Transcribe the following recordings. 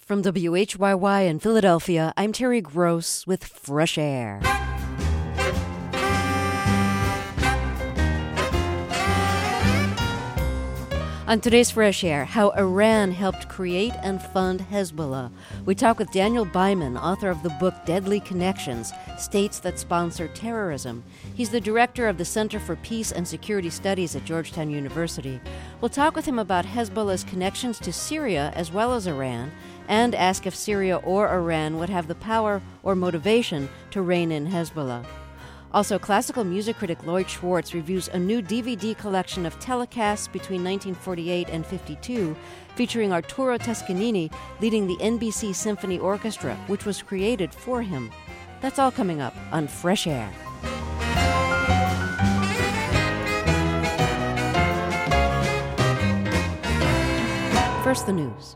From WHYY in Philadelphia, I'm Terry Gross with Fresh Air. On today's Fresh Air, how Iran helped create and fund Hezbollah. We talk with Daniel Byman, author of the book Deadly Connections, States That Sponsor Terrorism. He's the director of the Center for Peace and Security Studies at Georgetown University. We'll talk with him about Hezbollah's connections to Syria as well as Iran, and ask if Syria or Iran would have the power or motivation to rein in Hezbollah. Also, classical music critic Lloyd Schwartz reviews a new DVD collection of telecasts between 1948 and 52, featuring Arturo Toscanini leading the NBC Symphony Orchestra, which was created for him. That's all coming up on Fresh Air. First, the news.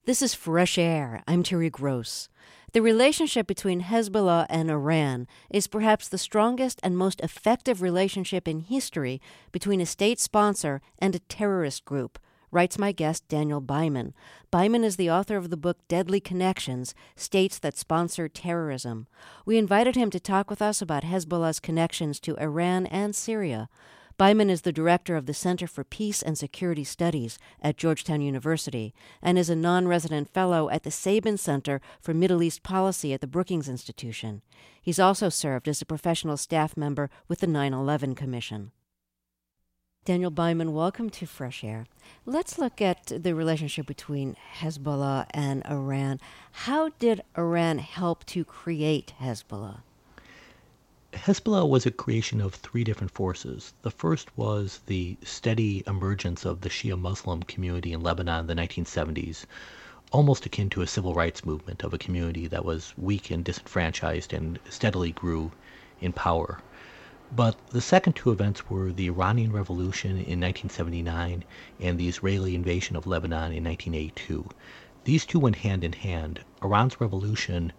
This is Fresh Air. I'm Terry Gross. The relationship between Hezbollah and Iran is perhaps the strongest and most effective relationship in history between a state sponsor and a terrorist group, writes my guest Daniel Byman. Byman is the author of the book Deadly Connections, States That Sponsor Terrorism. We invited him to talk with us about Hezbollah's connections to Iran and Syria. Byman is the director of the Center for Peace and Security Studies at Georgetown University and is a non-resident fellow at the Sabin Center for Middle East Policy at the Brookings Institution. He's also served as a professional staff member with the 9/11 Commission. Daniel Byman, welcome to Fresh Air. Let's look at the relationship between Hezbollah and Iran. How did Iran help to create Hezbollah? Hezbollah was a creation of three different forces. The first was the steady emergence of the Shia Muslim community in Lebanon in the 1970s, almost akin to a civil rights movement of a community that was weak and disenfranchised and steadily grew in power. But the second two events were the Iranian Revolution in 1979 and the Israeli invasion of Lebanon in 1982. These two went hand in hand. Iran's revolution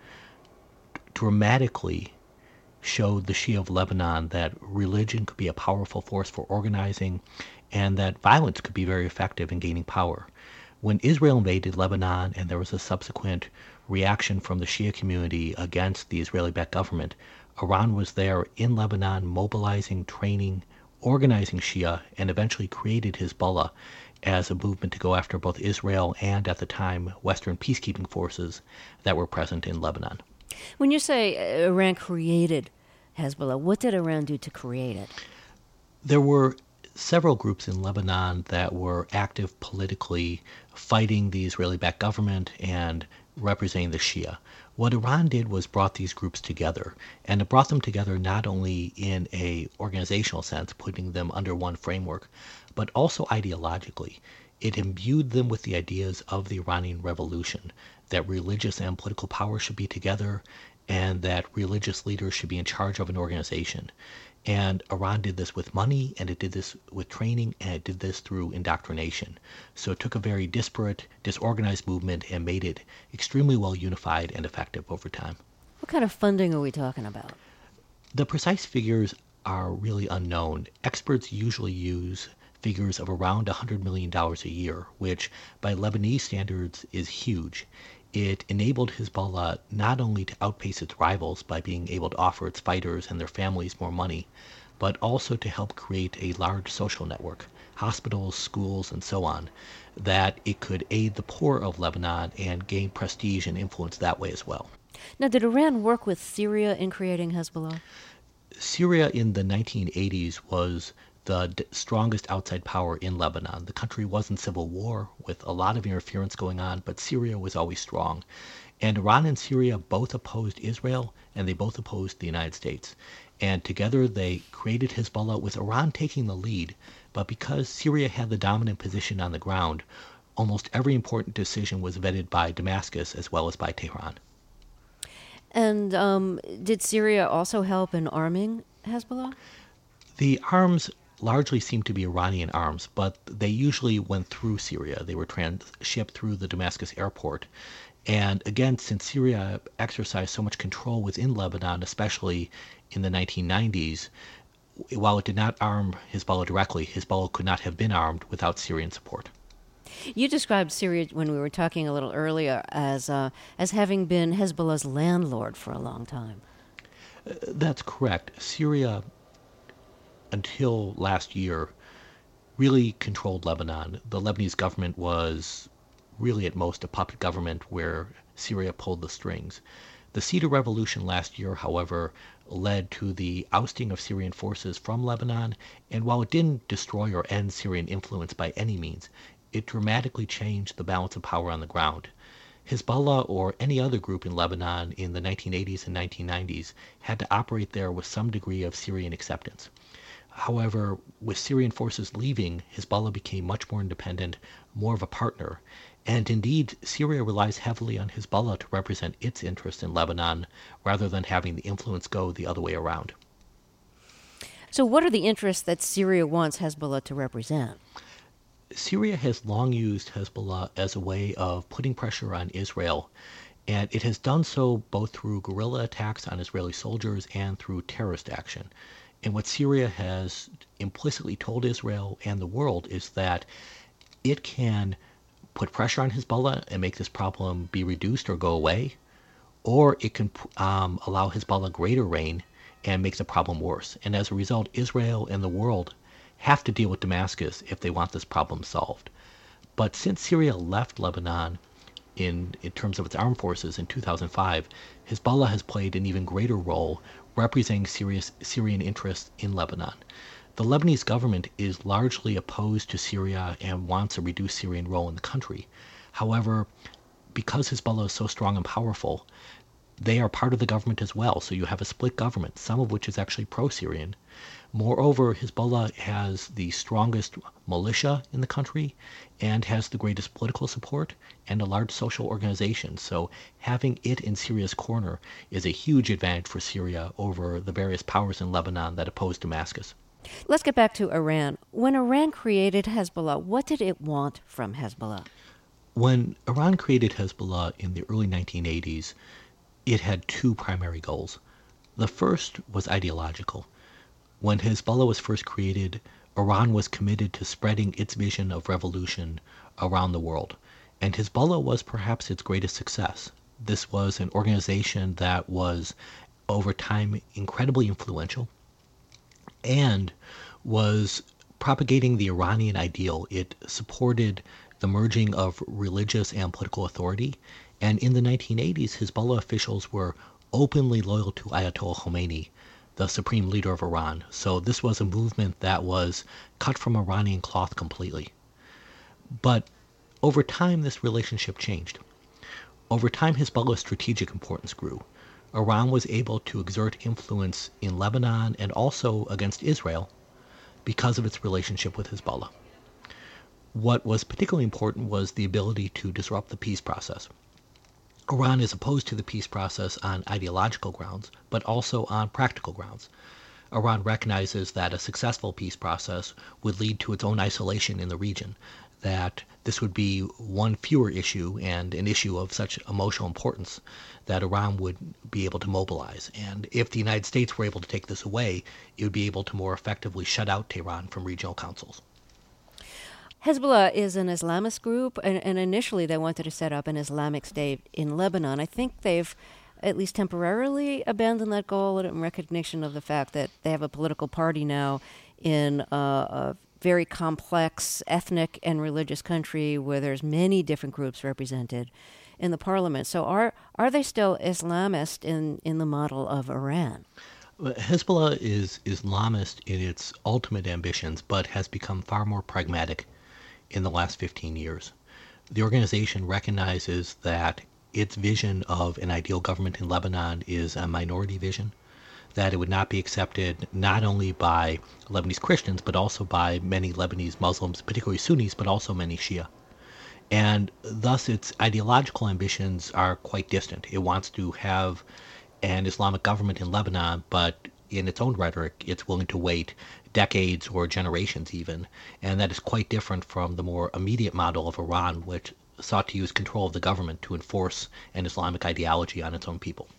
dramatically showed the Shia of Lebanon that religion could be a powerful force for organizing and that violence could be very effective in gaining power. When Israel invaded Lebanon and there was a subsequent reaction from the Shia community against the Israeli-backed government, Iran was there in Lebanon mobilizing, training, organizing Shia, and eventually created Hezbollah as a movement to go after both Israel and, at the time, Western peacekeeping forces that were present in Lebanon. When you say Iran created Hezbollah, what did Iran do to create it? There were several groups in Lebanon that were active politically, fighting the Israeli-backed government and representing the Shia. What Iran did was brought these groups together, and it brought them together not only in a organizational sense, putting them under one framework, but also ideologically. It imbued them with the ideas of the Iranian Revolution, that religious and political power should be together, and that religious leaders should be in charge of an organization. And Iran did this with money, and it did this with training, and it did this through indoctrination. So it took a very disparate, disorganized movement and made it extremely well unified and effective over time. What kind of funding are we talking about? The precise figures are really unknown. Experts usually use figures of around $100 million a year, which by Lebanese standards is huge. It enabled Hezbollah not only to outpace its rivals by being able to offer its fighters and their families more money, but also to help create a large social network, hospitals, schools, and so on, that it could aid the poor of Lebanon and gain prestige and influence that way as well. Now, did Iran work with Syria in creating Hezbollah? Syria in the 1980s was the strongest outside power in Lebanon. The country was in civil war with a lot of interference going on, but Syria was always strong. And Iran and Syria both opposed Israel, and they both opposed the United States. And together they created Hezbollah, with Iran taking the lead. But because Syria had the dominant position on the ground, almost every important decision was vetted by Damascus as well as by Tehran. And did Syria also help in arming Hezbollah? The arms largely seemed to be Iranian arms, but they usually went through Syria. They were shipped through the Damascus airport. And again, since Syria exercised so much control within Lebanon, especially in the 1990s, while it did not arm Hezbollah directly, Hezbollah could not have been armed without Syrian support. You described Syria, when we were talking a little earlier, as having been Hezbollah's landlord for a long time. That's correct. Syria, until last year, really controlled Lebanon. The Lebanese government was really at most a puppet government where Syria pulled the strings. The Cedar Revolution last year, however, led to the ousting of Syrian forces from Lebanon, and while it didn't destroy or end Syrian influence by any means, it dramatically changed the balance of power on the ground. Hezbollah or any other group in Lebanon in the 1980s and 1990s had to operate there with some degree of Syrian acceptance. However, with Syrian forces leaving, Hezbollah became much more independent, more of a partner. And indeed, Syria relies heavily on Hezbollah to represent its interests in Lebanon rather than having the influence go the other way around. So what are the interests that Syria wants Hezbollah to represent? Syria has long used Hezbollah as a way of putting pressure on Israel, and it has done so both through guerrilla attacks on Israeli soldiers and through terrorist action. And what Syria has implicitly told Israel and the world is that it can put pressure on Hezbollah and make this problem be reduced or go away, or it can allow Hezbollah greater reign and make the problem worse. And as a result, Israel and the world have to deal with Damascus if they want this problem solved. But since Syria left Lebanon in terms of its armed forces in 2005, Hezbollah has played an even greater role representing Syrian interests in Lebanon. The Lebanese government is largely opposed to Syria and wants a reduced Syrian role in the country. However, because Hezbollah is so strong and powerful, they are part of the government as well. So you have a split government, some of which is actually pro-Syrian. Moreover, Hezbollah has the strongest militia in the country and has the greatest political support and a large social organization. So having it in Syria's corner is a huge advantage for Syria over the various powers in Lebanon that oppose Damascus. Let's get back to Iran. When Iran created Hezbollah, what did it want from Hezbollah? When Iran created Hezbollah in the early 1980s, it had two primary goals. The first was ideological. When Hezbollah was first created, Iran was committed to spreading its vision of revolution around the world, and Hezbollah was perhaps its greatest success. This was an organization that was, over time, incredibly influential and was propagating the Iranian ideal. It supported the merging of religious and political authority, and in the 1980s, Hezbollah officials were openly loyal to Ayatollah Khomeini, the supreme leader of Iran. So this was a movement that was cut from Iranian cloth completely. But over time, this relationship changed. Over time, Hezbollah's strategic importance grew. Iran was able to exert influence in Lebanon and also against Israel because of its relationship with Hezbollah. What was particularly important was the ability to disrupt the peace process. Iran is opposed to the peace process on ideological grounds, but also on practical grounds. Iran recognizes that a successful peace process would lead to its own isolation in the region, that this would be one fewer issue and an issue of such emotional importance that Iran would be able to mobilize. And if the United States were able to take this away, it would be able to more effectively shut out Tehran from regional councils. Hezbollah is an Islamist group, and initially they wanted to set up an Islamic State in Lebanon. I think they've at least temporarily abandoned that goal in recognition of the fact that they have a political party now in a very complex ethnic and religious country where there's many different groups represented in the parliament. So are they still Islamist in the model of Iran? Hezbollah is Islamist in its ultimate ambitions, but has become far more pragmatic in the last 15 years. The organization recognizes that its vision of an ideal government in Lebanon is a minority vision, that it would not be accepted not only by Lebanese Christians, but also by many Lebanese Muslims, particularly Sunnis, but also many Shia. And thus its ideological ambitions are quite distant. It wants to have an Islamic government in Lebanon, but in its own rhetoric, it's willing to wait decades or generations even, and that is quite different from the more immediate model of Iran, which sought to use control of the government to enforce an Islamic ideology on its own people.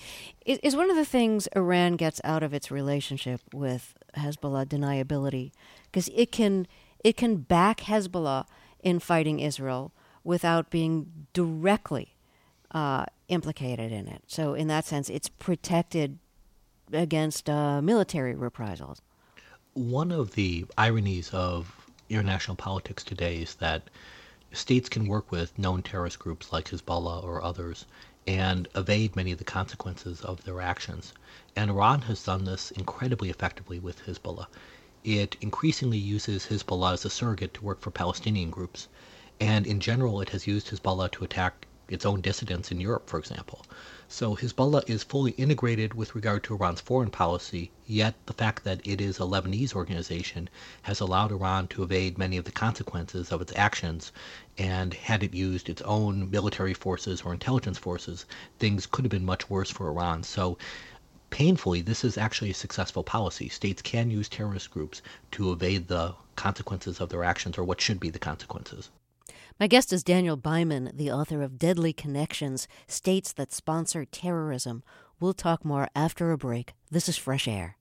Is one of the things Iran gets out of its relationship with Hezbollah deniability? Because it can back Hezbollah in fighting Israel without being directly implicated in it. So in that sense, it's protected against military reprisals. One of the ironies of international politics today is that states can work with known terrorist groups like Hezbollah or others and evade many of the consequences of their actions. And Iran has done this incredibly effectively with Hezbollah. It increasingly uses Hezbollah as a surrogate to work for Palestinian groups. And in general, it has used Hezbollah to attack its own dissidents in Europe, for example. So Hezbollah is fully integrated with regard to Iran's foreign policy, yet the fact that it is a Lebanese organization has allowed Iran to evade many of the consequences of its actions, and had it used its own military forces or intelligence forces, things could have been much worse for Iran. So painfully, this is actually a successful policy. States can use terrorist groups to evade the consequences of their actions, or what should be the consequences. My guest is Daniel Byman, the author of Deadly Connections, States That Sponsor Terrorism. We'll talk more after a break. This is Fresh Air.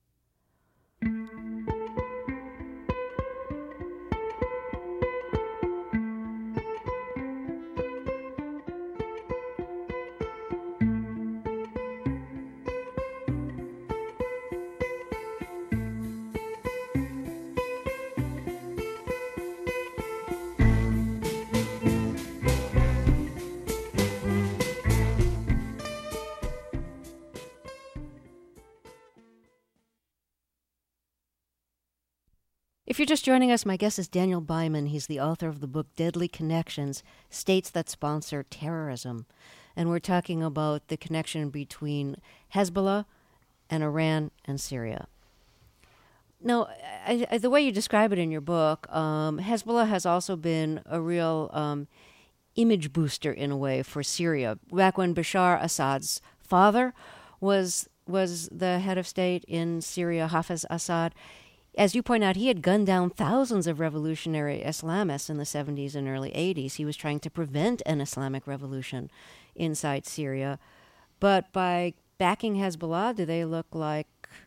If you're just joining us, my guest is Daniel Byman. He's the author of the book Deadly Connections, States That Sponsor Terrorism. And we're talking about the connection between Hezbollah and Iran and Syria. Now, the way you describe it in your book, Hezbollah has also been a real image booster in a way for Syria. Back when Bashar Assad's father was the head of state in Syria, Hafez Assad, as you point out, he had gunned down thousands of revolutionary Islamists in the 70s and early 80s. He was trying to prevent an Islamic revolution inside Syria. But by backing Hezbollah, do they look like,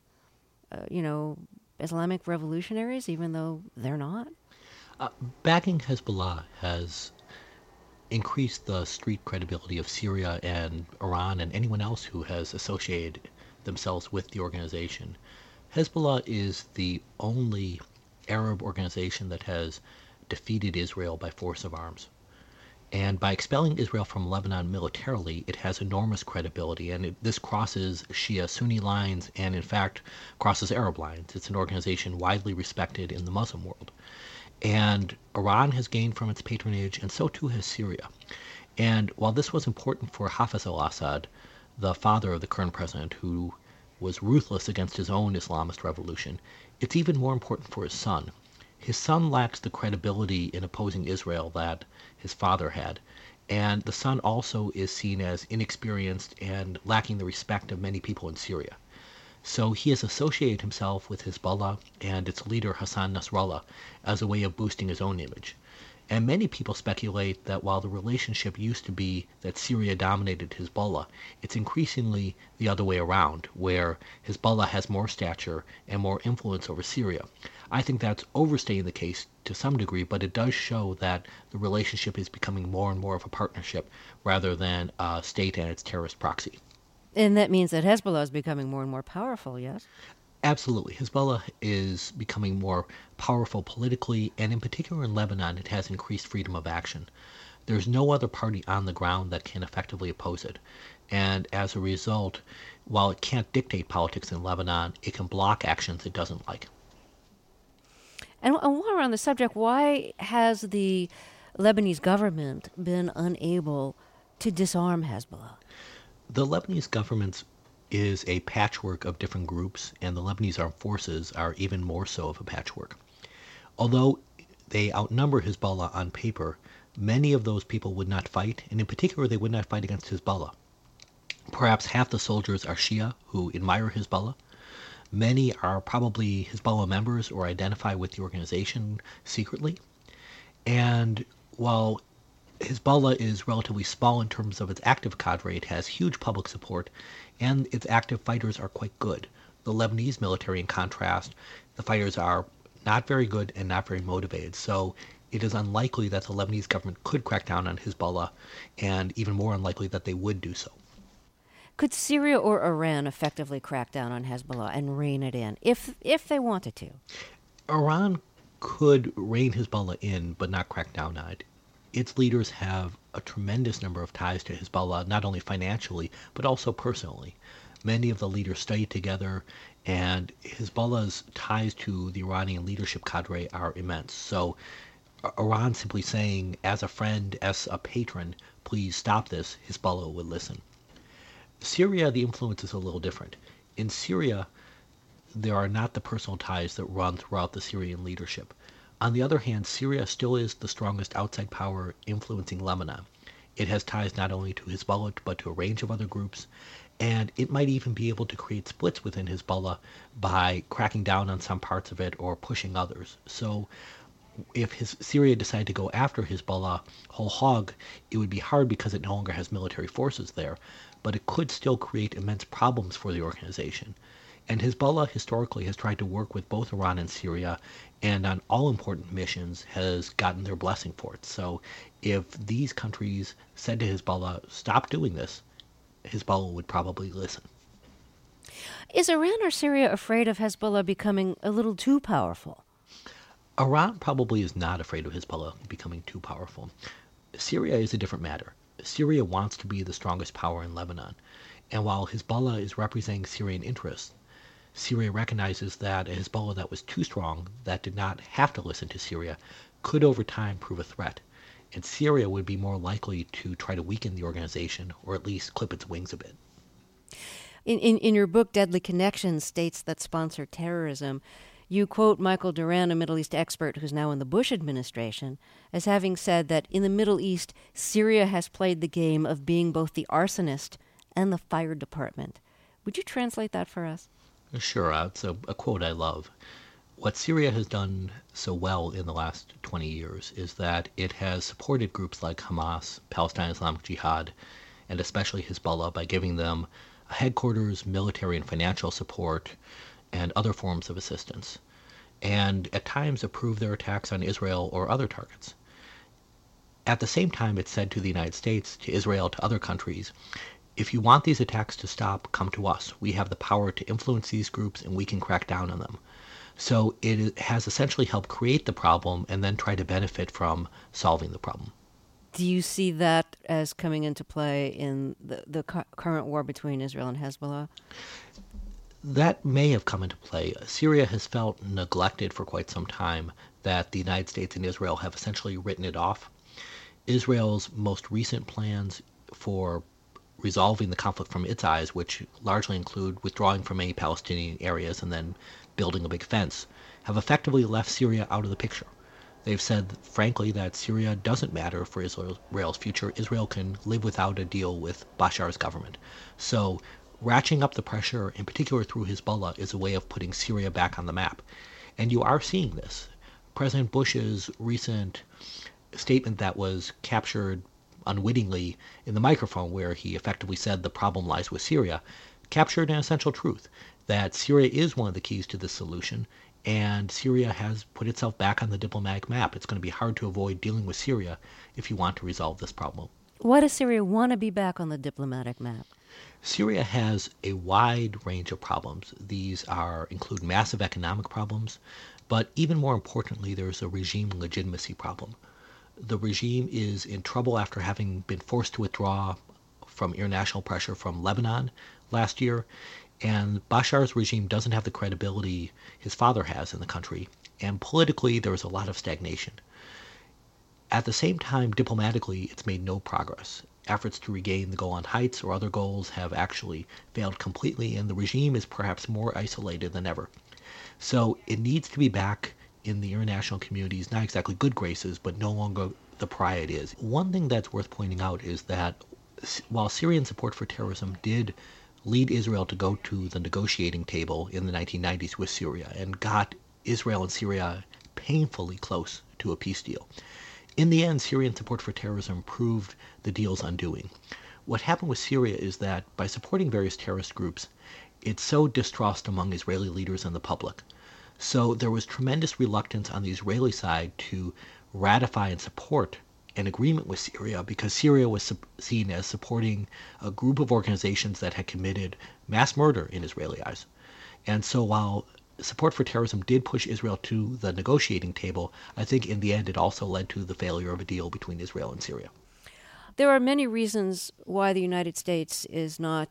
Islamic revolutionaries, even though they're not? Backing Hezbollah has increased the street credibility of Syria and Iran and anyone else who has associated themselves with the organization. Hezbollah is the only Arab organization that has defeated Israel by force of arms. And by expelling Israel from Lebanon militarily, it has enormous credibility, and this crosses Shia-Sunni lines and, in fact, crosses Arab lines. It's an organization widely respected in the Muslim world. And Iran has gained from its patronage, and so too has Syria. And while this was important for Hafez al-Assad, the father of the current president, who was ruthless against his own Islamist revolution, it's even more important for his son. His son lacks the credibility in opposing Israel that his father had, and the son also is seen as inexperienced and lacking the respect of many people in Syria. So he has associated himself with Hezbollah and its leader Hassan Nasrallah as a way of boosting his own image. And many people speculate that while the relationship used to be that Syria dominated Hezbollah, it's increasingly the other way around, where Hezbollah has more stature and more influence over Syria. I think that's overstating the case to some degree, but it does show that the relationship is becoming more and more of a partnership rather than a state and its terrorist proxy. And that means that Hezbollah is becoming more and more powerful, yes? Absolutely. Hezbollah is becoming more powerful politically, and in particular in Lebanon, it has increased freedom of action. There's no other party on the ground that can effectively oppose it. And as a result, while it can't dictate politics in Lebanon, it can block actions it doesn't like. And while we're on the subject, why has the Lebanese government been unable to disarm Hezbollah? The Lebanese government is a patchwork of different groups, and the Lebanese armed forces are even more so of a patchwork. Although they outnumber Hezbollah on paper, many of those people would not fight, and in particular they would not fight against Hezbollah. Perhaps half the soldiers are Shia who admire Hezbollah. Many are probably Hezbollah members or identify with the organization secretly. And while Hezbollah is relatively small in terms of its active cadre, it has huge public support, and its active fighters are quite good. The Lebanese military, in contrast, the fighters are not very good and not very motivated. So it is unlikely that the Lebanese government could crack down on Hezbollah, and even more unlikely that they would do so. Could Syria or Iran effectively crack down on Hezbollah and rein it in, if they wanted to? Iran could rein Hezbollah in, but not crack down on it. Its leaders have a tremendous number of ties to Hezbollah, not only financially, but also personally. Many of the leaders studied together, and Hezbollah's ties to the Iranian leadership cadre are immense. So Iran simply saying, as a friend, as a patron, please stop this, Hezbollah would listen. Syria, the influence is a little different. In Syria, there are not the personal ties that run throughout the Syrian leadership. On the other hand, Syria still is the strongest outside power influencing Lebanon. It has ties not only to Hezbollah, but to a range of other groups, And it might even be able to create splits within Hezbollah by cracking down on some parts of it or pushing others. So if Syria decided to go after Hezbollah whole hog, it would be hard because it no longer has military forces there, but it could still create immense problems for the organization. And Hezbollah historically has tried to work with both Iran and Syria, and on all important missions has gotten their blessing for it. So if these countries said to Hezbollah, stop doing this, Hezbollah would probably listen. Is Iran or Syria afraid of Hezbollah becoming a little too powerful? Iran probably is not afraid of Hezbollah becoming too powerful. Syria is a different matter. Syria wants to be the strongest power in Lebanon. And while Hezbollah is representing Syrian interests, Syria recognizes that a Hezbollah that was too strong, that did not have to listen to Syria, could over time prove a threat. And Syria would be more likely to try to weaken the organization or at least clip its wings a bit. In your book, Deadly Connections, States That Sponsor Terrorism, you quote Michael Doran, a Middle East expert who's now in the Bush administration, as having said that in the Middle East, Syria has played the game of being both the arsonist and the fire department. Would you translate that for us? Sure, it's a quote I love. What Syria has done so well in the last 20 years is that it has supported groups like Hamas, Palestine Islamic Jihad, and especially Hezbollah by giving them headquarters, military and financial support, and other forms of assistance, and at times approved their attacks on Israel or other targets. At the same time, it said to the United States, to Israel, to other countries, if you want these attacks to stop, come to us. We have the power to influence these groups and we can crack down on them. So it has essentially helped create the problem and then try to benefit from solving the problem. Do you see that as coming into play in the current war between Israel and Hezbollah? That may have come into play. Syria has felt neglected for quite some time, that the United States and Israel have essentially written it off. Israel's most recent plans for resolving the conflict from its eyes, which largely include withdrawing from many Palestinian areas and then building a big fence, have effectively left Syria out of the picture. They've said, frankly, that Syria doesn't matter for Israel's future. Israel can live without a deal with Bashar's government. So ratcheting up the pressure, in particular through Hezbollah, is a way of putting Syria back on the map. And you are seeing this. President Bush's recent statement that was captured unwittingly in the microphone, where he effectively said the problem lies with Syria, captured an essential truth, that Syria is one of the keys to this solution, and Syria has put itself back on the diplomatic map. It's going to be hard to avoid dealing with Syria if you want to resolve this problem. Why does Syria want to be back on the diplomatic map? Syria has a wide range of problems. These include massive economic problems, but even more importantly, there's a regime legitimacy problem. The regime is in trouble after having been forced to withdraw from international pressure from Lebanon last year, and Bashar's regime doesn't have the credibility his father has in the country, and politically there is a lot of stagnation. At the same time, diplomatically, it's made no progress. Efforts to regain the Golan Heights or other goals have actually failed completely, and the regime is perhaps more isolated than ever. So it needs to be back in the international community's not exactly good graces, but no longer the pariah it is. One thing that's worth pointing out is that while Syrian support for terrorism did lead Israel to go to the negotiating table in the 1990s with Syria and got Israel and Syria painfully close to a peace deal, in the end, Syrian support for terrorism proved the deal's undoing. What happened with Syria is that by supporting various terrorist groups, it sowed distrust among Israeli leaders and the public. So there was tremendous reluctance on the Israeli side to ratify and support an agreement with Syria because Syria was seen as supporting a group of organizations that had committed mass murder in Israeli eyes. And so while support for terrorism did push Israel to the negotiating table, I think in the end it also led to the failure of a deal between Israel and Syria. There are many reasons why the United States is not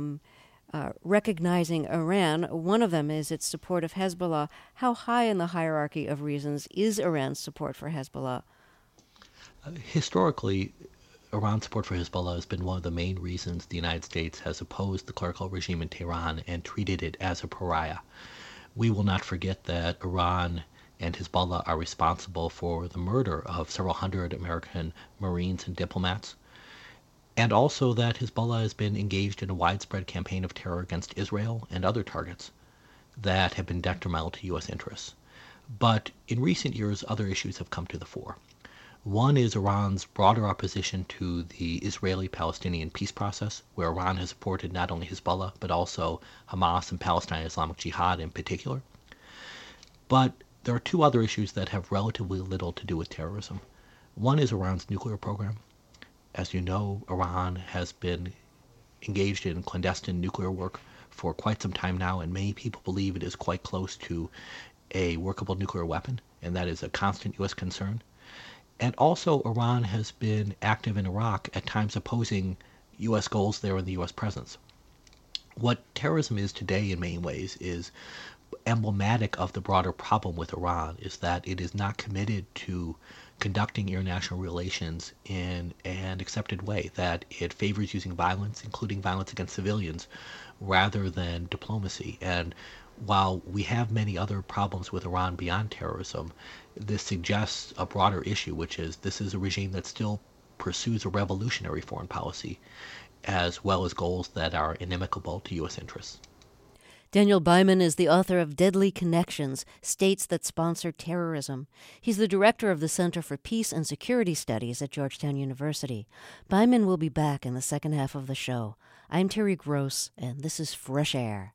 recognizing Iran. One of them is its support of Hezbollah. How high in the hierarchy of reasons is Iran's support for Hezbollah? Historically, Iran's support for Hezbollah has been one of the main reasons the United States has opposed the clerical regime in Tehran and treated it as a pariah. We will not forget that Iran and Hezbollah are responsible for the murder of several hundred American Marines and diplomats. and also that Hezbollah has been engaged in a widespread campaign of terror against Israel and other targets that have been detrimental to U.S. interests. But in recent years, other issues have come to the fore. One is Iran's broader opposition to the Israeli-Palestinian peace process, where Iran has supported not only Hezbollah, but also Hamas and Palestine Islamic Jihad in particular. But there are two other issues that have relatively little to do with terrorism. One is Iran's nuclear program. As you know, Iran has been engaged in clandestine nuclear work for quite some time now, and many people believe it is quite close to a workable nuclear weapon, and that is a constant U.S. concern. And also, Iran has been active in Iraq, at times opposing U.S. goals there and the U.S. presence. What terrorism is today in many ways is emblematic of the broader problem with Iran, is that it is not committed to conducting international relations in an accepted way, that it favors using violence, including violence against civilians, rather than diplomacy. And while we have many other problems with Iran beyond terrorism, this suggests a broader issue, which is this is a regime that still pursues a revolutionary foreign policy, as well as goals that are inimical to U.S. interests. Daniel Byman is the author of Deadly Connections, States That Sponsor Terrorism. He's the director of the Center for Peace and Security Studies at Georgetown University. Byman will be back in the second half of the show. I'm Terry Gross, and this is Fresh Air.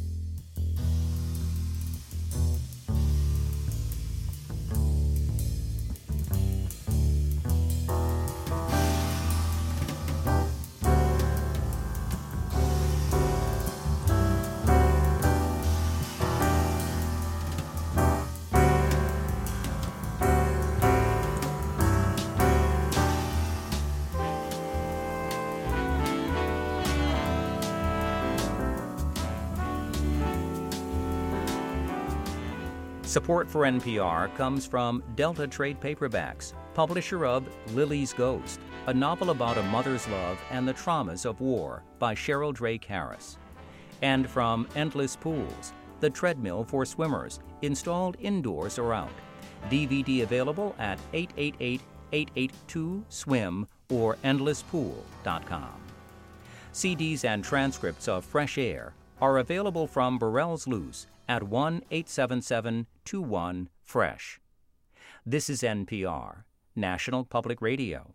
Support for NPR comes from Delta Trade Paperbacks, publisher of Lily's Ghost, a novel about a mother's love and the traumas of war by Cheryl Drake Harris. And from Endless Pools, the treadmill for swimmers, installed indoors or out. DVD available at 888-882-SWIM or endlesspool.com. CDs and transcripts of Fresh Air are available from Burrell's Loose at 1-877-21-FRESH. This is NPR, National Public Radio.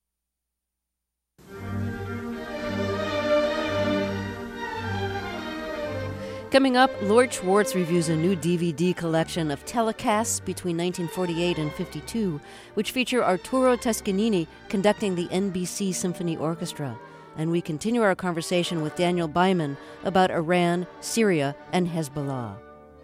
Coming up, Lord Schwartz reviews a new DVD collection of telecasts between 1948 and 52, which feature Arturo Toscanini conducting the NBC Symphony Orchestra. And we continue our conversation with Daniel Byman about Iran, Syria, and Hezbollah.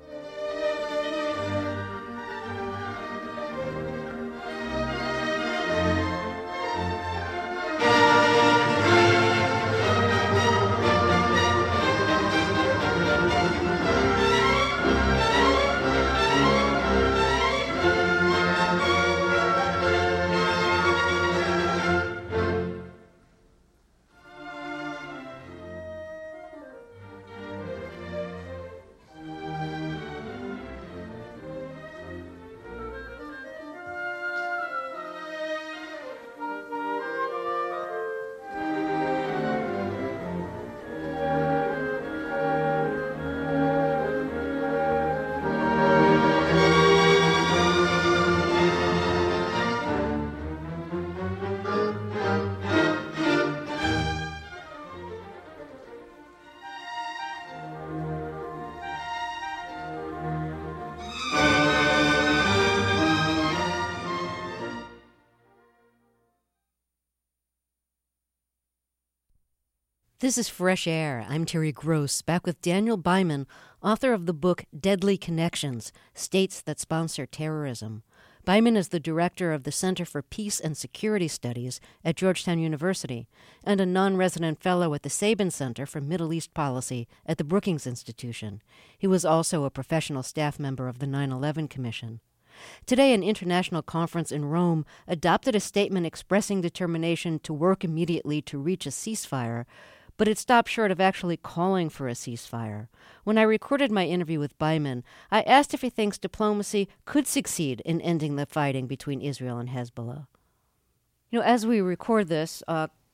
This is Fresh Air. I'm Terry Gross, back with Daniel Byman, author of the book Deadly Connections, States That Sponsor Terrorism. Byman is the director of the Center for Peace and Security Studies at Georgetown University and a non-resident fellow at the Sabin Center for Middle East Policy at the Brookings Institution. He was also a professional staff member of the 9/11 Commission. Today, an international conference in Rome adopted a statement expressing determination to work immediately to reach a ceasefire, but it stopped short of actually calling for a ceasefire. When I recorded my interview with Byman, I asked if he thinks diplomacy could succeed in ending the fighting between Israel and Hezbollah. You know, as we record this,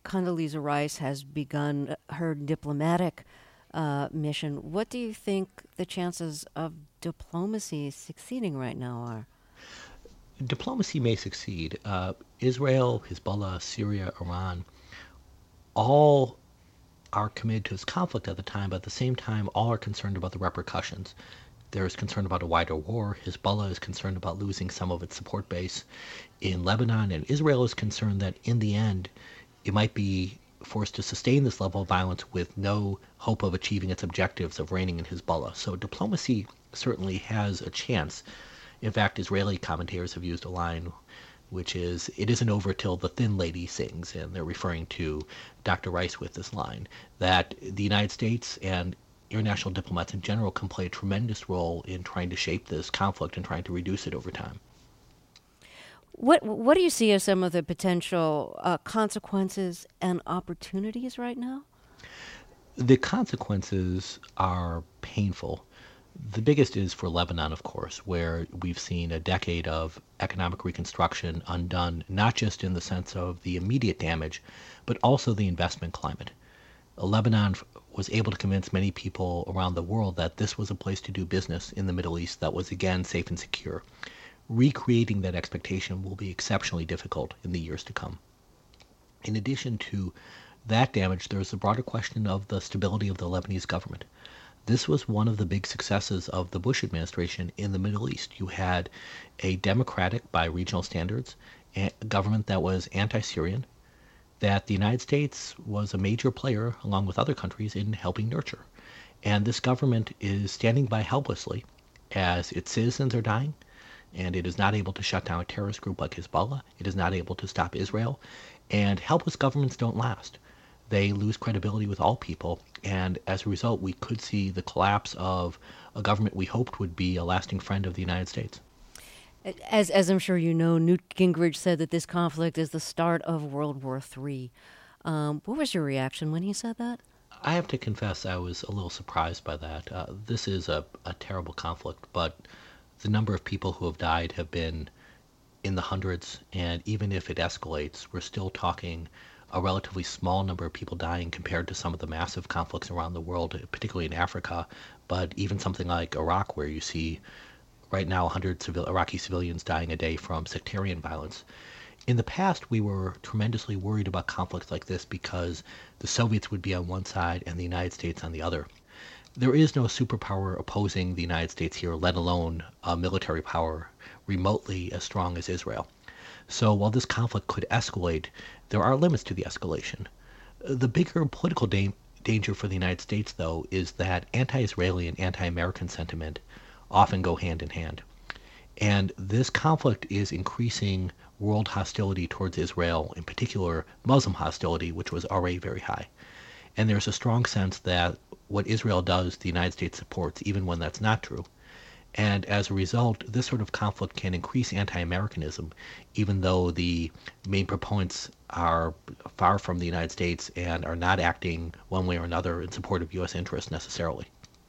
Condoleezza Rice has begun her diplomatic mission. What do you think the chances of diplomacy succeeding right now are? Diplomacy may succeed. Israel, Hezbollah, Syria, Iran, all are committed to this conflict at the time, but at the same time, all are concerned about the repercussions. There's concern about a wider war. Hezbollah is concerned about losing some of its support base in Lebanon, and Israel is concerned that in the end, it might be forced to sustain this level of violence with no hope of achieving its objectives of reigning in Hezbollah. So diplomacy certainly has a chance. In fact, Israeli commentators have used a line which is, "It isn't over till the thin lady sings," and they're referring to Dr. Rice with this line, that the United States and international diplomats in general can play a tremendous role in trying to shape this conflict and trying to reduce it over time. What do you see as some of the potential consequences and opportunities right now? The consequences are painful. The biggest is for Lebanon, of course, where we've seen a decade of economic reconstruction undone, not just in the sense of the immediate damage, but also the investment climate. Lebanon was able to convince many people around the world that this was a place to do business in the Middle East that was, again, safe and secure. Recreating that expectation will be exceptionally difficult in the years to come. In addition to that damage, there's the broader question of the stability of the Lebanese government. This was one of the big successes of the Bush administration in the Middle East. You had a democratic, by regional standards, government that was anti-Syrian, that the United States was a major player, along with other countries, in helping nurture. And this government is standing by helplessly as its citizens are dying, and it is not able to shut down a terrorist group like Hezbollah. It is not able to stop Israel. And helpless governments don't last. They lose credibility with all people, and as a result, we could see the collapse of a government we hoped would be a lasting friend of the United States. As I'm sure you know, Newt Gingrich said that this conflict is the start of World War III. What was your reaction when he said that? I have to confess I was a little surprised by that. This is a terrible conflict, but the number of people who have died have been in the hundreds, and even if it escalates, we're still talking a relatively small number of people dying compared to some of the massive conflicts around the world, particularly in Africa, but even something like Iraq, where you see right now 100 Iraqi civilians dying a day from sectarian violence. In the past, we were tremendously worried about conflicts like this because the Soviets would be on one side and the United States on the other. There is no superpower opposing the United States here, let alone a military power remotely as strong as Israel. So while this conflict could escalate, there are limits to the escalation. The bigger political danger for the United States, though, is that anti-Israeli and anti-American sentiment often go hand in hand. And this conflict is increasing world hostility towards Israel, in particular Muslim hostility, which was already very high. And there's a strong sense that what Israel does, the United States supports, even when that's not true. And as a result, this sort of conflict can increase anti-Americanism, even though the main proponents are far from the United States and are not acting one way or another in support of U.S. interests necessarily.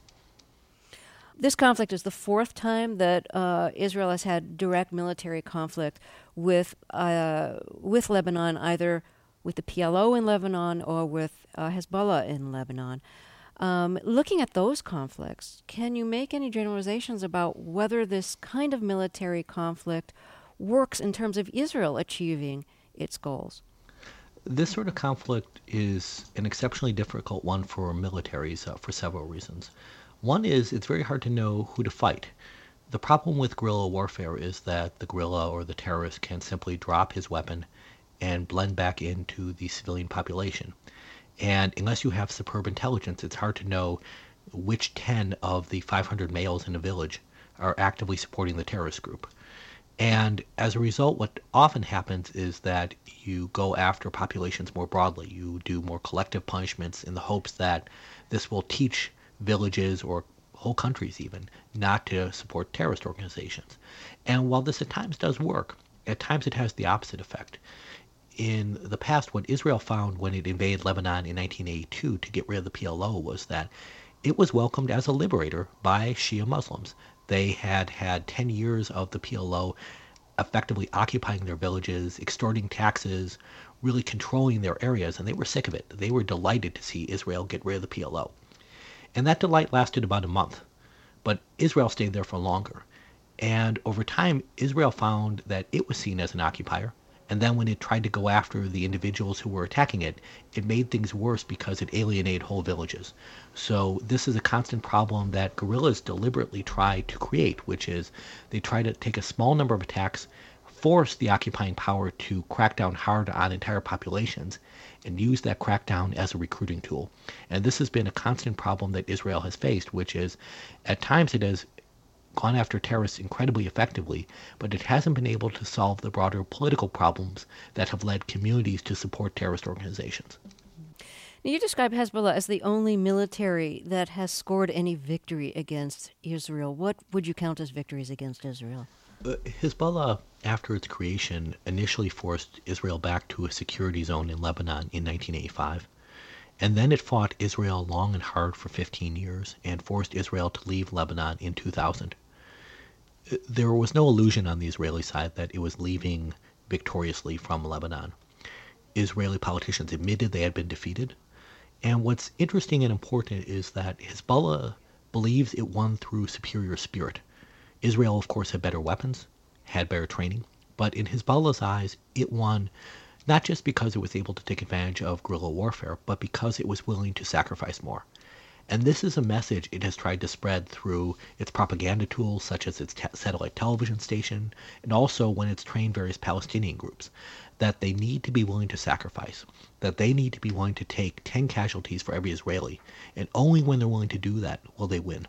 This conflict is the fourth time that Israel has had direct military conflict with Lebanon, either with the PLO in Lebanon or with Hezbollah in Lebanon. Looking at those conflicts, can you make any generalizations about whether this kind of military conflict works in terms of Israel achieving its goals? This sort of conflict is an exceptionally difficult one for militaries for several reasons. One is it's very hard to know who to fight. The problem with guerrilla warfare is that the guerrilla or the terrorist can simply drop his weapon and blend back into the civilian population. And unless you have superb intelligence, it's hard to know which 10 of the 500 males in a village are actively supporting the terrorist group. And as a result, what often happens is that you go after populations more broadly. You do more collective punishments in the hopes that this will teach villages or whole countries even not to support terrorist organizations. And while this at times does work, at times it has the opposite effect. In the past, what Israel found when it invaded Lebanon in 1982 to get rid of the PLO was that it was welcomed as a liberator by Shia Muslims. They had had 10 years of the PLO effectively occupying their villages, extorting taxes, really controlling their areas, and they were sick of it. They were delighted to see Israel get rid of the PLO. And that delight lasted about a month, but Israel stayed there for longer. And over time, Israel found that it was seen as an occupier. And then when it tried to go after the individuals who were attacking it, it made things worse because it alienated whole villages. So this is a constant problem that guerrillas deliberately try to create, which is they try to take a small number of attacks, force the occupying power to crack down hard on entire populations, and use that crackdown as a recruiting tool. And this has been a constant problem that Israel has faced, which is at times it has gone after terrorists incredibly effectively, but it hasn't been able to solve the broader political problems that have led communities to support terrorist organizations. Now, you describe Hezbollah as the only military that has scored any victory against Israel. What would you count as victories against Israel? Hezbollah, after its creation, initially forced Israel back to a security zone in Lebanon in 1985. And then it fought Israel long and hard for 15 years and forced Israel to leave Lebanon in 2000. There was no illusion on the Israeli side that it was leaving victoriously from Lebanon. Israeli politicians admitted they had been defeated. And what's interesting and important is that Hezbollah believes it won through superior spirit. Israel, of course, had better weapons, had better training, but in Hezbollah's eyes, it won not just because it was able to take advantage of guerrilla warfare, but because it was willing to sacrifice more. And this is a message it has tried to spread through its propaganda tools, such as its satellite television station, and also when it's trained various Palestinian groups, that they need to be willing to sacrifice, that they need to be willing to take 10 casualties for every Israeli, and only when they're willing to do that will they win.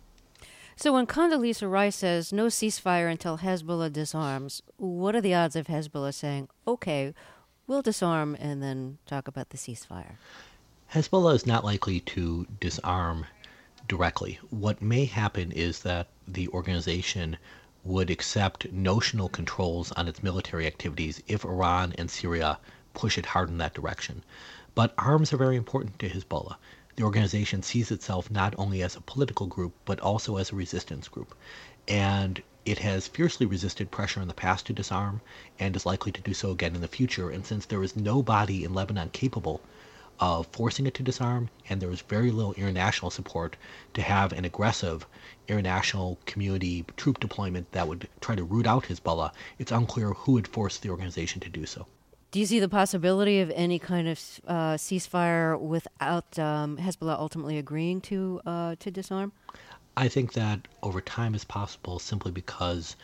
So when Condoleezza Rice says no ceasefire until Hezbollah disarms, what are the odds of Hezbollah saying, okay, we'll disarm and then talk about the ceasefire? Hezbollah is not likely to disarm directly. What may happen is that the organization would accept notional controls on its military activities if Iran and Syria push it hard in that direction. But arms are very important to Hezbollah. The organization sees itself not only as a political group, but also as a resistance group. And it has fiercely resisted pressure in the past to disarm and is likely to do so again in the future. And since there is nobody in Lebanon capable of forcing it to disarm, and there is very little international support to have an aggressive international community troop deployment that would try to root out Hezbollah, it's unclear who would force the organization to do so. Do you see the possibility of any kind of ceasefire without Hezbollah ultimately agreeing to disarm? I think that over time is possible simply because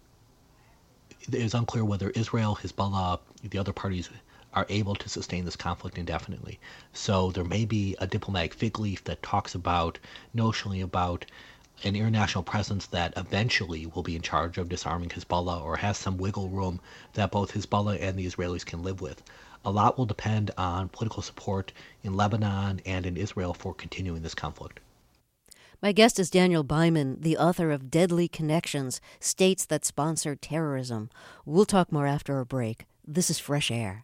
it is unclear whether Israel, Hezbollah, the other parties are able to sustain this conflict indefinitely. So there may be a diplomatic fig leaf that talks about, notionally about, an international presence that eventually will be in charge of disarming Hezbollah or has some wiggle room that both Hezbollah and the Israelis can live with. A lot will depend on political support in Lebanon and in Israel for continuing this conflict. My guest is Daniel Byman, the author of Deadly Connections, States That Sponsor Terrorism. We'll talk more after a break. This is Fresh Air.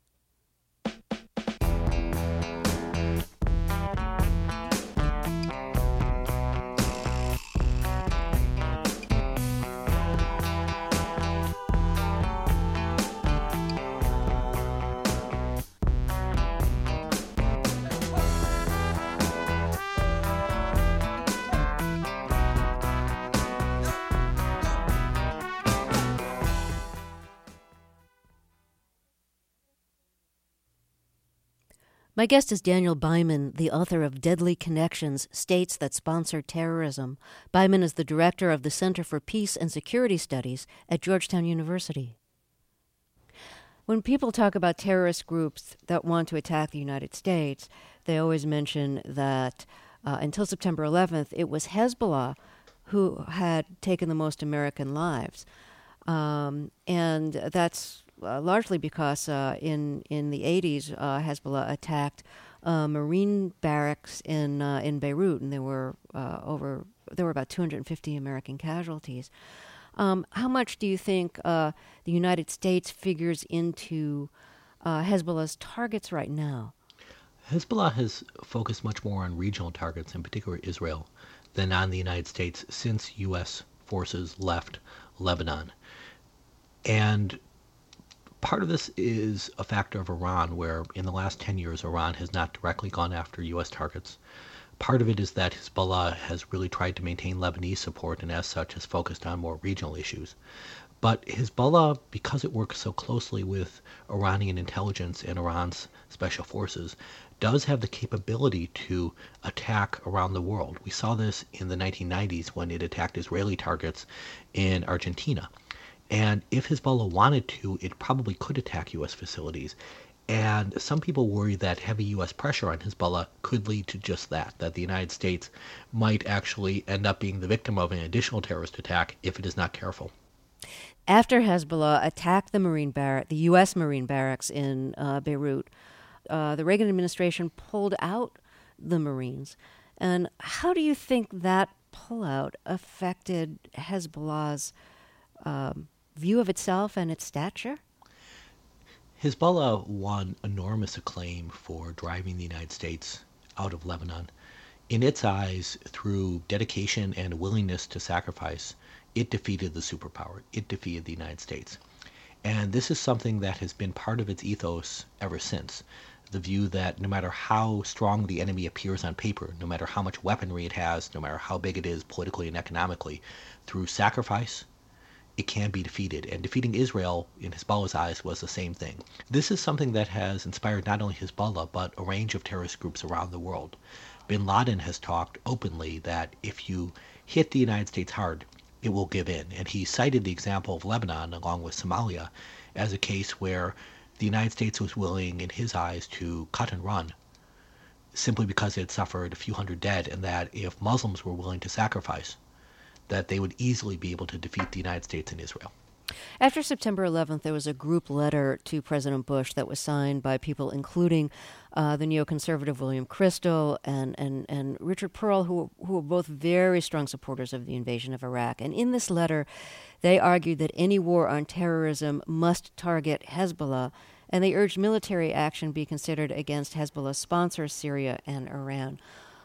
My guest is Daniel Byman, the author of Deadly Connections, States That Sponsor Terrorism. Byman is the director of the Center for Peace and Security Studies at Georgetown University. When people talk about terrorist groups that want to attack the United States, they always mention that until September 11th, it was Hezbollah who had taken the most American lives. And that's largely because in the 80s, Hezbollah attacked Marine barracks in Beirut, and there were about 250 American casualties. How much do you think the United States figures into Hezbollah's targets right now? Hezbollah has focused much more on regional targets, in particular Israel, than on the United States since U.S. forces left Lebanon. And Part of this is a factor of Iran, where in the last 10 years, Iran has not directly gone after U.S. targets. Part of it is that Hezbollah has really tried to maintain Lebanese support and as such has focused on more regional issues. But Hezbollah, because it works so closely with Iranian intelligence and Iran's special forces, does have the capability to attack around the world. We saw this in the 1990s when it attacked Israeli targets in Argentina. And if Hezbollah wanted to, it probably could attack U.S. facilities. And some people worry that heavy U.S. pressure on Hezbollah could lead to just that, that the United States might actually end up being the victim of an additional terrorist attack if it is not careful. After Hezbollah attacked the U.S. Marine barracks in Beirut, the Reagan administration pulled out the Marines. And how do you think that pullout affected Hezbollah's view of itself and its stature? Hezbollah won enormous acclaim for driving the United States out of Lebanon. In its eyes, through dedication and willingness to sacrifice, it defeated the superpower. It defeated the United States. And this is something that has been part of its ethos ever since. The view that no matter how strong the enemy appears on paper, no matter how much weaponry it has, no matter how big it is politically and economically, through sacrifice, it can be defeated. And defeating Israel, in Hezbollah's eyes, was the same thing. This is something that has inspired not only Hezbollah, but a range of terrorist groups around the world. Bin Laden has talked openly that if you hit the United States hard, it will give in. And he cited the example of Lebanon, along with Somalia, as a case where the United States was willing, in his eyes, to cut and run, simply because it had suffered a few hundred dead, and that if Muslims were willing to sacrifice, that they would easily be able to defeat the United States and Israel. After September 11th, there was a group letter to President Bush that was signed by people including the neoconservative William Kristol and Richard Pearl, who were both very strong supporters of the invasion of Iraq. And in this letter, they argued that any war on terrorism must target Hezbollah, and they urged military action be considered against Hezbollah's sponsors, Syria and Iran.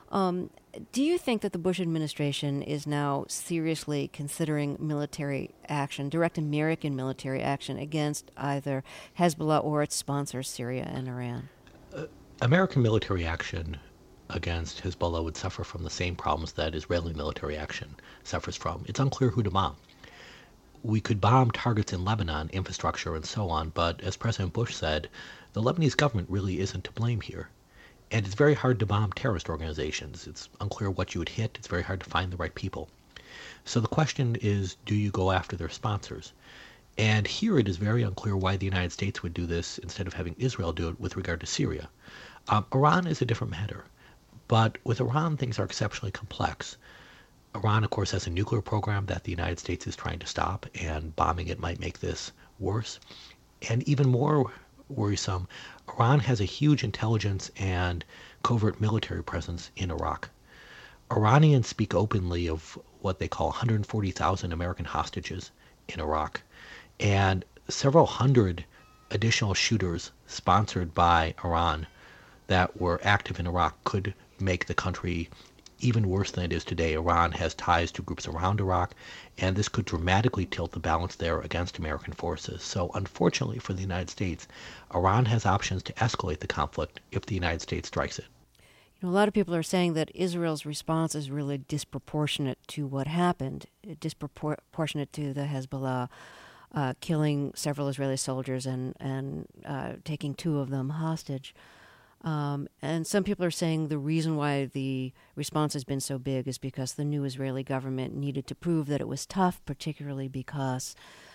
Do you think that the Bush administration is now seriously considering military action, direct American military action, against either Hezbollah or its sponsors, Syria and Iran? American military action against Hezbollah would suffer from the same problems that Israeli military action suffers from. It's unclear who to bomb. We could bomb targets in Lebanon, infrastructure, and so on, but as President Bush said, the Lebanese government really isn't to blame here. And it's very hard to bomb terrorist organizations. It's unclear what you would hit. It's very hard to find the right people. So the question is, do you go after their sponsors? And here it is very unclear why the United States would do this instead of having Israel do it with regard to Syria. Iran is a different matter. But with Iran, things are exceptionally complex. Iran, of course, has a nuclear program that the United States is trying to stop, and bombing it might make this worse. And even more worrisome, Iran has a huge intelligence and covert military presence in Iraq. Iranians speak openly of what they call 140,000 American hostages in Iraq, and several hundred additional shooters sponsored by Iran that were active in Iraq could make the country even worse than it is today. Iran has ties to groups around Iraq, and this could dramatically tilt the balance there against American forces. So unfortunately for the United States, Iran has options to escalate the conflict if the United States strikes it. You know, a lot of people are saying that Israel's response is really disproportionate to what happened, disproportionate to the Hezbollah killing several Israeli soldiers and taking 2 of them hostage. And some people are saying the reason why the response has been so big is because the new Israeli government needed to prove that it was tough, particularly because,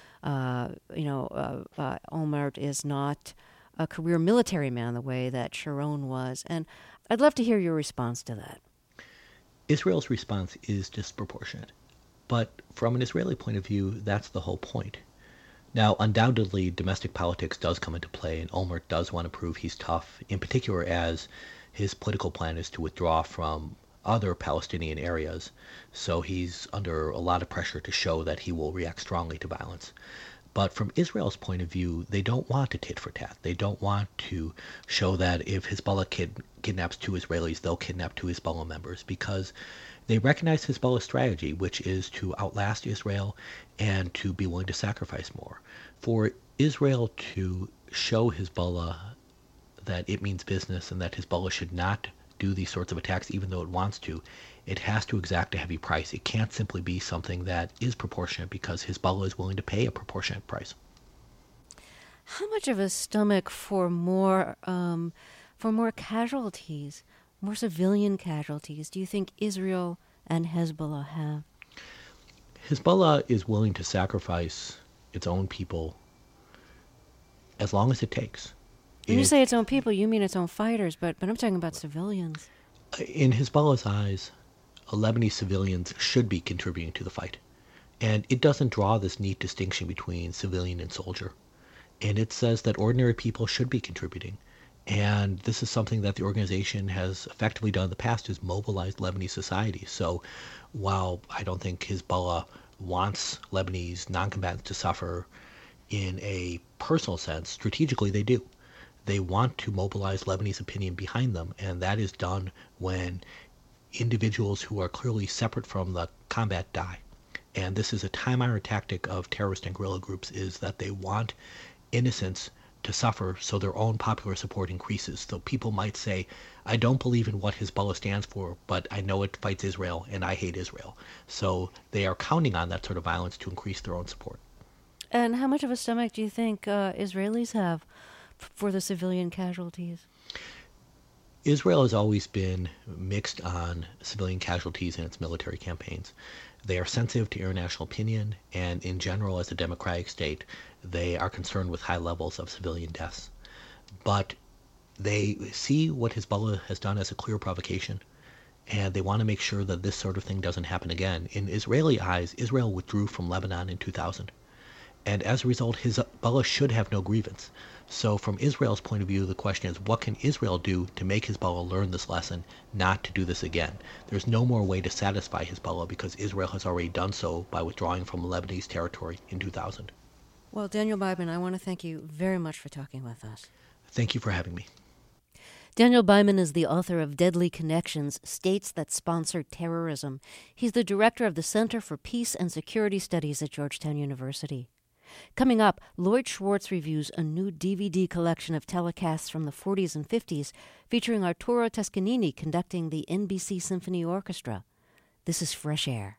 Olmert is not a career military man the way that Sharon was. And I'd love to hear your response to that. Israel's response is disproportionate. But from an Israeli point of view, that's the whole point. Now, undoubtedly, domestic politics does come into play, and Olmert does want to prove he's tough, in particular as his political plan is to withdraw from other Palestinian areas. So he's under a lot of pressure to show that he will react strongly to violence. But from Israel's point of view, they don't want a tit for tat. They don't want to show that if Hezbollah kidnaps 2 Israelis, they'll kidnap 2 Hezbollah members, because they recognize Hezbollah's strategy, which is to outlast Israel and to be willing to sacrifice more. For Israel to show Hezbollah that it means business and that Hezbollah should not do these sorts of attacks even though it wants to, it has to exact a heavy price. It can't simply be something that is proportionate, because Hezbollah is willing to pay a proportionate price. How much of a stomach for more casualties, more civilian casualties, do you think Israel and Hezbollah have? Hezbollah is willing to sacrifice its own people as long as it takes. When you say its own people, you mean its own fighters, but I'm talking about civilians. In Hezbollah's eyes, Lebanese civilians should be contributing to the fight. And it doesn't draw this neat distinction between civilian and soldier. And it says that ordinary people should be contributing. And this is something that the organization has effectively done in the past, is mobilized Lebanese society. So while I don't think Hezbollah wants Lebanese non-combatants to suffer in a personal sense, strategically they do. They want to mobilize Lebanese opinion behind them, and that is done when individuals who are clearly separate from the combat die. And this is a time-honored tactic of terrorist and guerrilla groups, is that they want innocents to suffer so their own popular support increases. So people might say, I don't believe in what Hezbollah stands for, but I know it fights Israel and I hate Israel. So they are counting on that sort of violence to increase their own support. And how much of a stomach do you think Israelis have for the civilian casualties? Israel has always been mixed on civilian casualties in its military campaigns. They are sensitive to international opinion, and in general, as a democratic state, they are concerned with high levels of civilian deaths. But they see what Hezbollah has done as a clear provocation, and they want to make sure that this sort of thing doesn't happen again. In Israeli eyes, Israel withdrew from Lebanon in 2000. And as a result, Hezbollah should have no grievance. So from Israel's point of view, the question is, what can Israel do to make Hezbollah learn this lesson, not to do this again? There's no more way to satisfy Hezbollah, because Israel has already done so by withdrawing from Lebanese territory in 2000. Well, Daniel Byman, I want to thank you very much for talking with us. Thank you for having me. Daniel Byman is the author of Deadly Connections, States That Sponsor Terrorism. He's the director of the Center for Peace and Security Studies at Georgetown University. Coming up, Lloyd Schwartz reviews a new DVD collection of telecasts from the 40s and 50s featuring Arturo Toscanini conducting the NBC Symphony Orchestra. This is Fresh Air.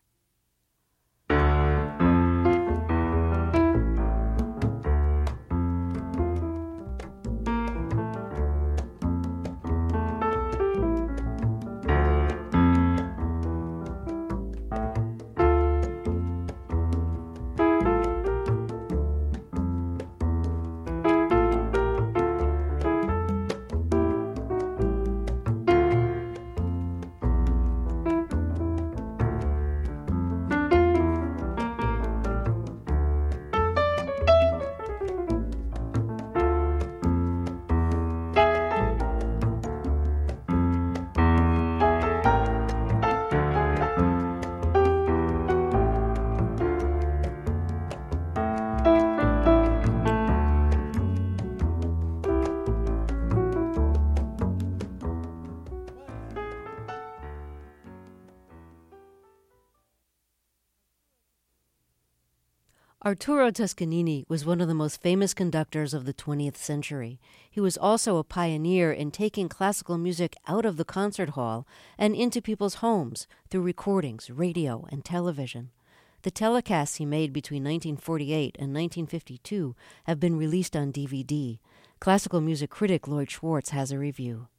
Arturo Toscanini was one of the most famous conductors of the 20th century. He was also a pioneer in taking classical music out of the concert hall and into people's homes through recordings, radio, and television. The telecasts he made between 1948 and 1952 have been released on DVD. Classical music critic Lloyd Schwartz has a review.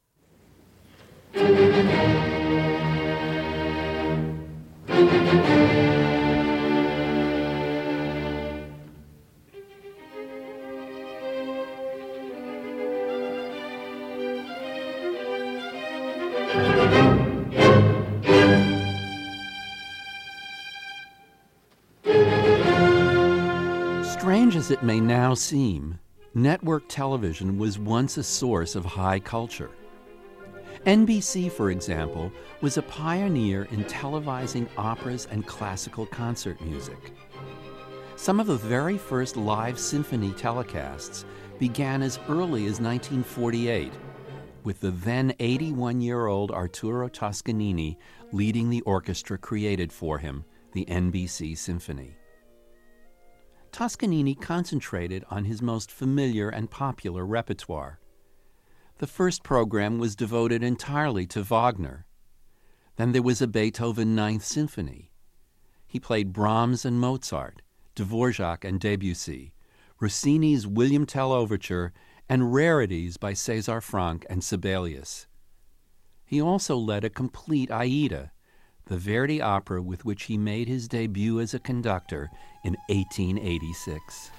Strange as it may now seem, network television was once a source of high culture. NBC, for example, was a pioneer in televising operas and classical concert music. Some of the very first live symphony telecasts began as early as 1948, with the then 81-year-old Arturo Toscanini leading the orchestra created for him, the NBC Symphony. Toscanini concentrated on his most familiar and popular repertoire. The first program was devoted entirely to Wagner. Then there was a Beethoven Ninth Symphony. He played Brahms and Mozart, Dvorak and Debussy, Rossini's William Tell Overture, and rarities by César Franck and Sibelius. He also led a complete Aida, the Verdi opera with which he made his debut as a conductor in 1886.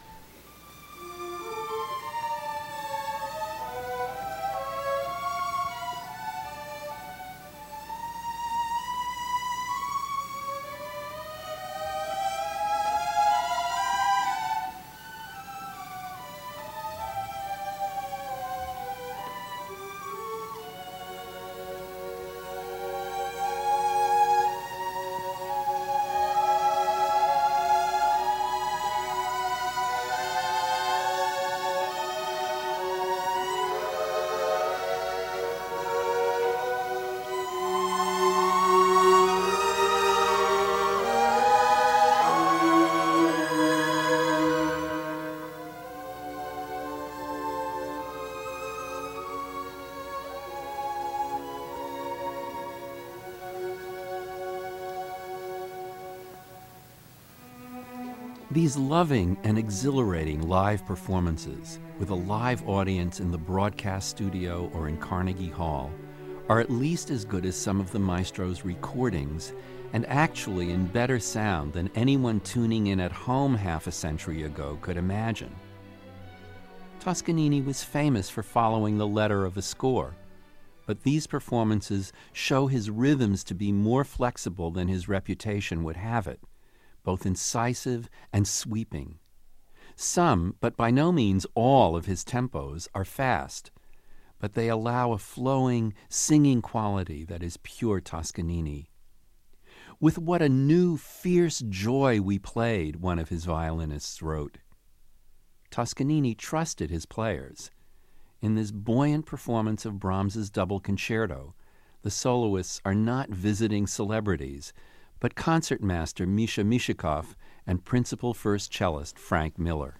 These loving and exhilarating live performances with a live audience in the broadcast studio or in Carnegie Hall are at least as good as some of the maestro's recordings and actually in better sound than anyone tuning in at home half a century ago could imagine. Toscanini was famous for following the letter of a score, but these performances show his rhythms to be more flexible than his reputation would have it, both incisive and sweeping. Some, but by no means all, of his tempos are fast, but they allow a flowing, singing quality that is pure Toscanini. With what a new, fierce joy we played, one of his violinists wrote. Toscanini trusted his players. In this buoyant performance of Brahms's double concerto, the soloists are not visiting celebrities, but concertmaster Misha Mishakov and principal first cellist Frank Miller.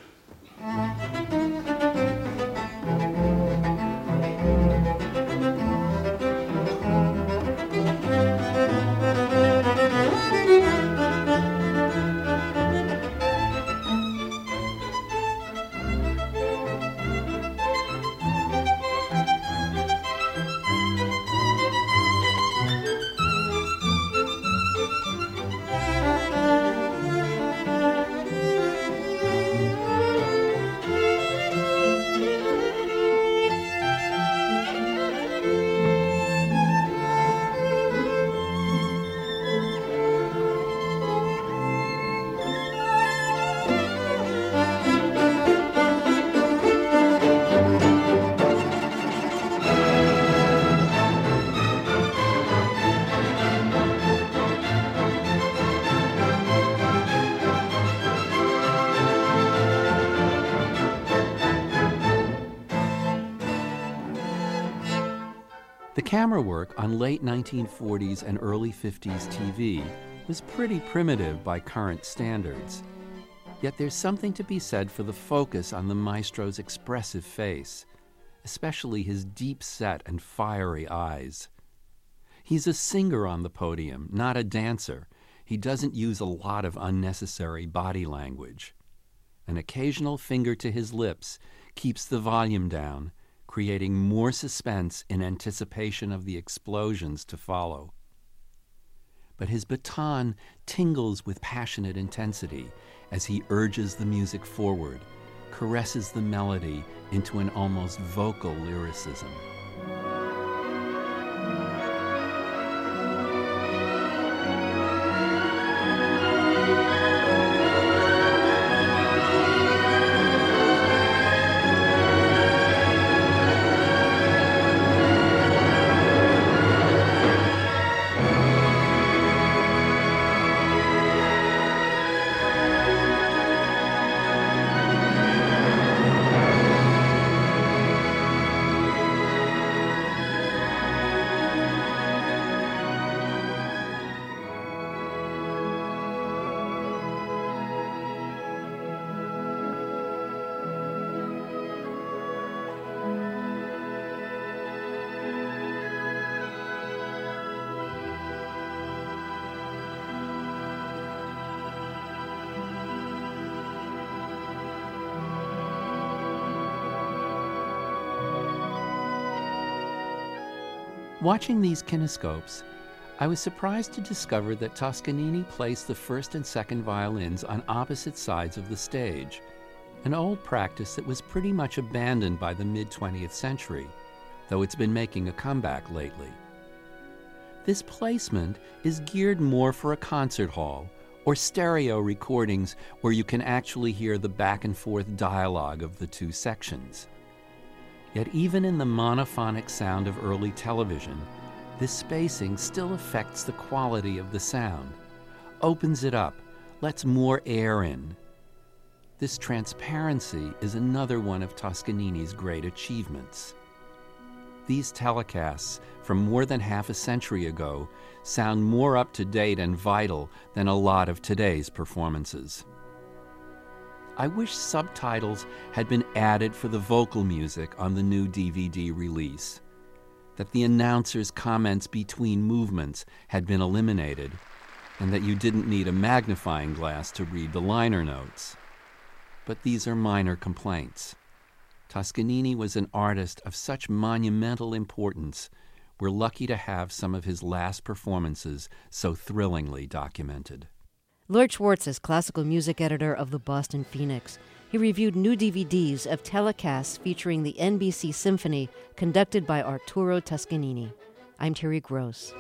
The camera work on late 1940s and early 50s TV was pretty primitive by current standards. Yet there's something to be said for the focus on the maestro's expressive face, especially his deep-set and fiery eyes. He's a singer on the podium, not a dancer. He doesn't use a lot of unnecessary body language. An occasional finger to his lips keeps the volume down, creating more suspense in anticipation of the explosions to follow. But his baton tingles with passionate intensity as he urges the music forward, caresses the melody into an almost vocal lyricism. Watching these kinescopes, I was surprised to discover that Toscanini placed the first and second violins on opposite sides of the stage, an old practice that was pretty much abandoned by the mid-20th century, though it's been making a comeback lately. This placement is geared more for a concert hall or stereo recordings where you can actually hear the back-and-forth dialogue of the two sections. Yet even in the monophonic sound of early television, this spacing still affects the quality of the sound, opens it up, lets more air in. This transparency is another one of Toscanini's great achievements. These telecasts from more than half a century ago sound more up-to-date and vital than a lot of today's performances. I wish subtitles had been added for the vocal music on the new DVD release, that the announcer's comments between movements had been eliminated, and that you didn't need a magnifying glass to read the liner notes. But these are minor complaints. Toscanini was an artist of such monumental importance, we're lucky to have some of his last performances so thrillingly documented. Lloyd Schwartz is classical music editor of the Boston Phoenix. He reviewed new DVDs of telecasts featuring the NBC Symphony conducted by Arturo Toscanini. I'm Terry Gross.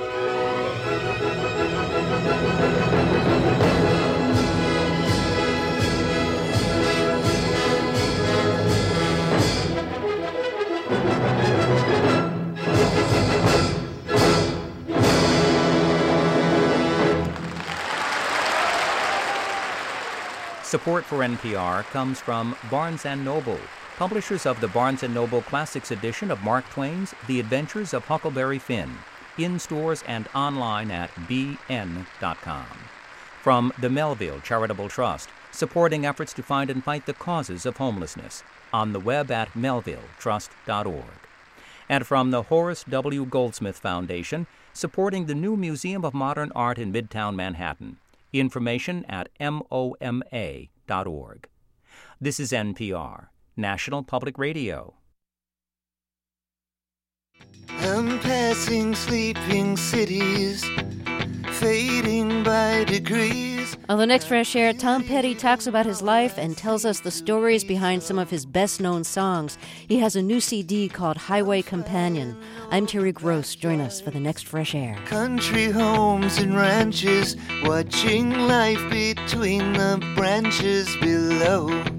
Support for NPR comes from Barnes & Noble, publishers of the Barnes & Noble Classics edition of Mark Twain's The Adventures of Huckleberry Finn, in stores and online at bn.com. From the Melville Charitable Trust, supporting efforts to find and fight the causes of homelessness, on the web at melvilletrust.org. And from the Horace W. Goldsmith Foundation, supporting the new Museum of Modern Art in Midtown Manhattan. Information at moma.org. This is NPR, National Public Radio. I'm passing sleeping cities, fading by degrees. On the next Fresh Air, Tom Petty talks about his life and tells us the stories behind some of his best-known songs. He has a new CD called Highway Companion. I'm Terry Gross. Join us for the next Fresh Air. Country homes and ranches, watching life between the branches below.